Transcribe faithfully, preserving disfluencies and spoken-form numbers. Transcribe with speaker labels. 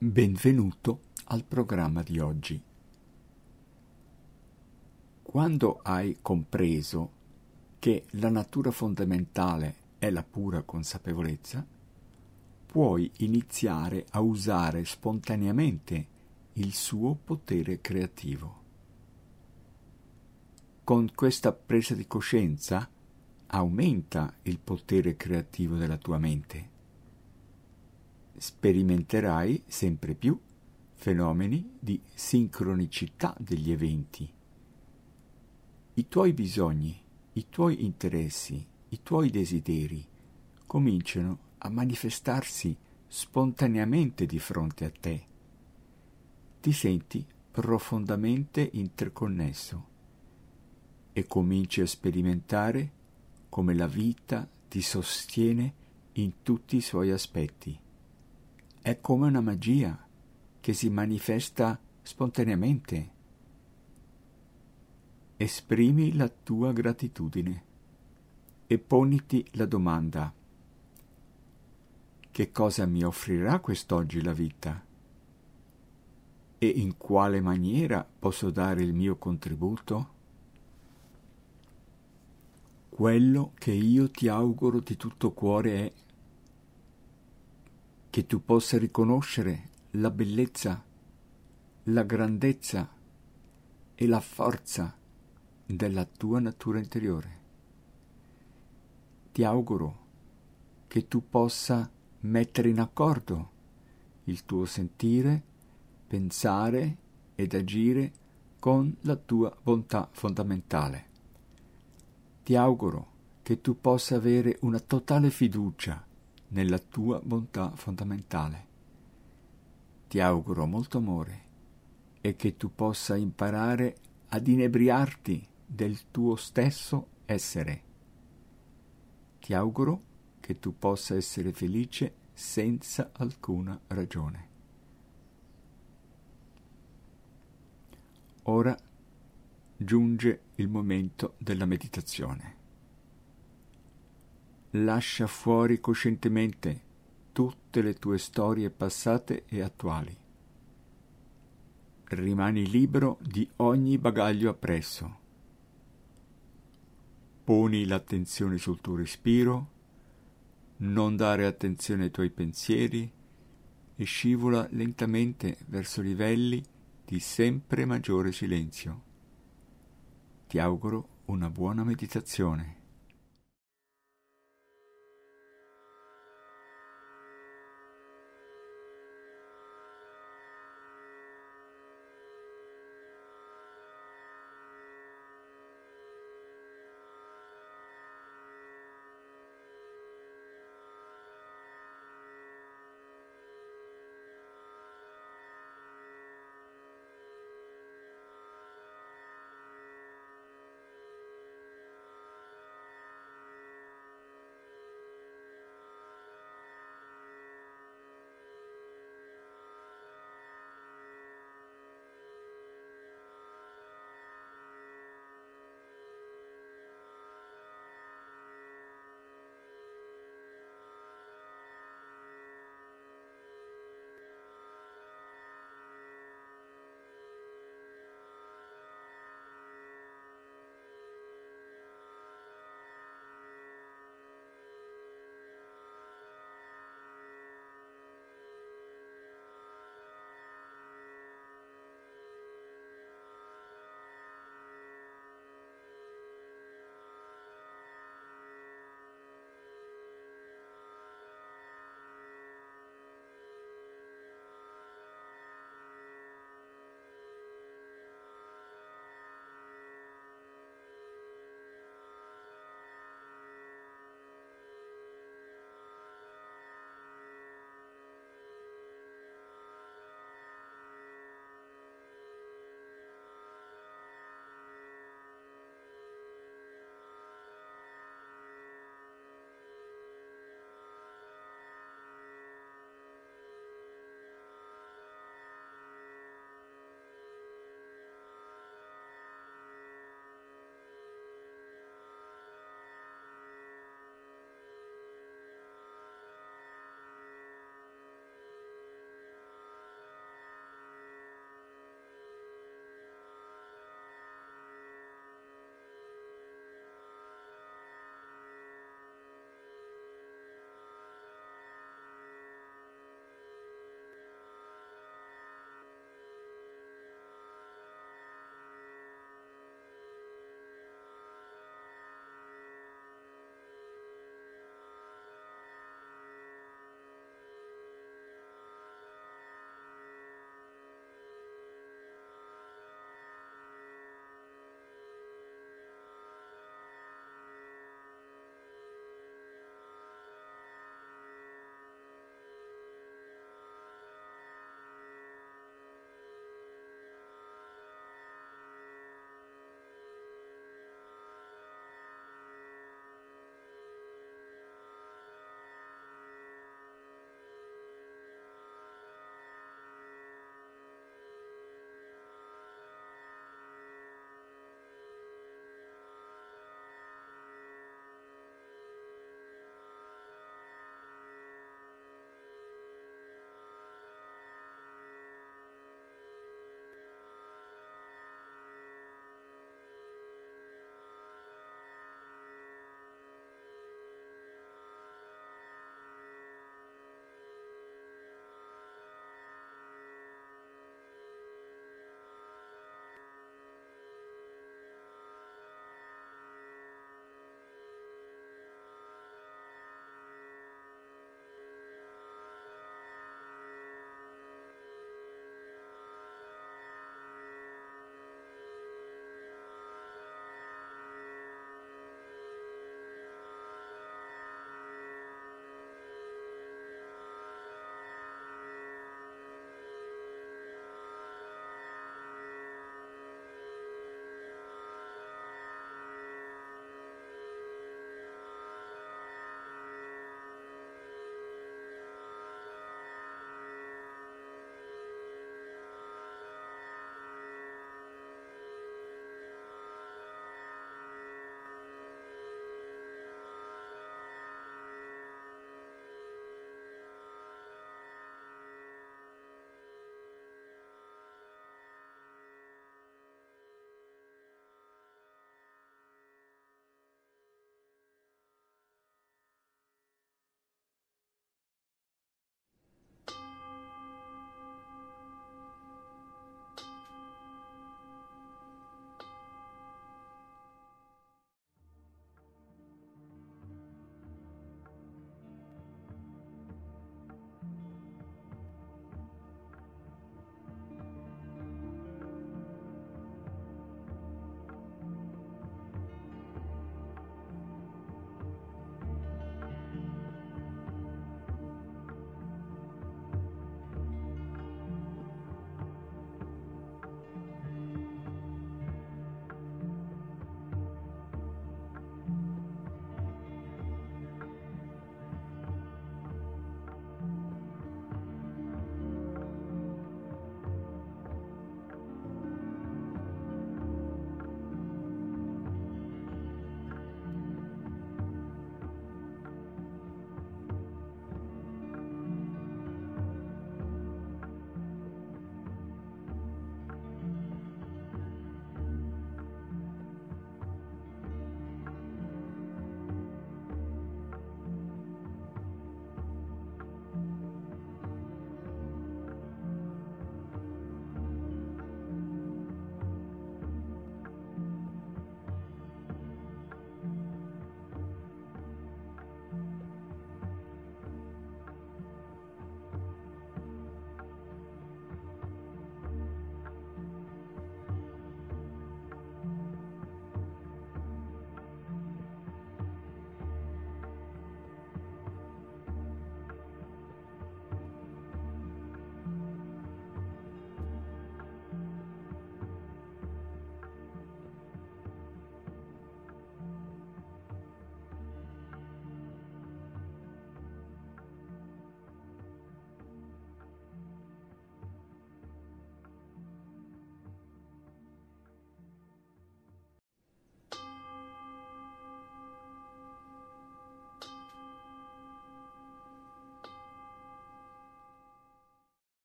Speaker 1: Benvenuto al programma di oggi. Quando hai compreso che la natura fondamentale è la pura consapevolezza, puoi iniziare a usare spontaneamente il suo potere creativo. Con questa presa di coscienza aumenta il potere creativo della tua mente. Sperimenterai sempre più fenomeni di sincronicità degli eventi. I tuoi bisogni, i tuoi interessi, i tuoi desideri cominciano a manifestarsi spontaneamente di fronte a te. Ti senti profondamente interconnesso e cominci a sperimentare come la vita ti sostiene in tutti i suoi aspetti. È come una magia che si manifesta spontaneamente. Esprimi la tua gratitudine e poniti la domanda: che cosa mi offrirà quest'oggi la vita? E in quale maniera posso dare il mio contributo? Quello che io ti auguro di tutto cuore è che tu possa riconoscere la bellezza, la grandezza e la forza della tua natura interiore. Ti auguro che tu possa mettere in accordo il tuo sentire, pensare ed agire con la tua bontà fondamentale. Ti auguro che tu possa avere una totale fiducia nella tua bontà fondamentale. Ti auguro molto amore e che tu possa imparare ad inebriarti del tuo stesso essere. Ti auguro che tu possa essere felice senza alcuna ragione. Ora giunge il momento della meditazione. Lascia fuori coscientemente tutte le tue storie passate e attuali. Rimani libero di ogni bagaglio appresso. Poni l'attenzione sul tuo respiro, non dare attenzione ai tuoi pensieri e scivola lentamente verso livelli di sempre maggiore silenzio. Ti auguro una buona meditazione.